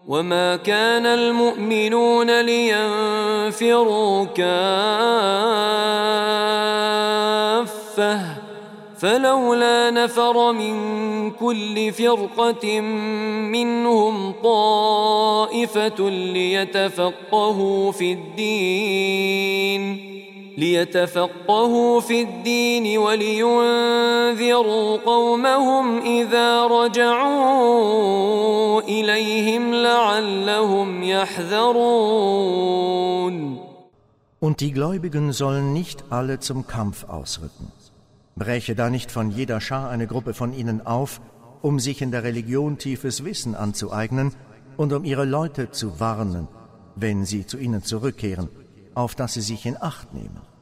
وما كان المؤمنون لينفروا كافة فلولا نفر من كل فرقة منهم طائفة ليتفقهوا في الدين ولينذروا قومهم إذا رجعوا إليهم لعلهم يحذرون. Und die Gläubigen sollen nicht alle zum Kampf ausrücken. Breche da nicht von jeder Schar eine Gruppe von ihnen auf, um sich in der Religion tiefes Wissen anzueignen und um ihre Leute zu warnen, wenn sie zu ihnen zurückkehren, auf dass sie sich in Acht nehmen.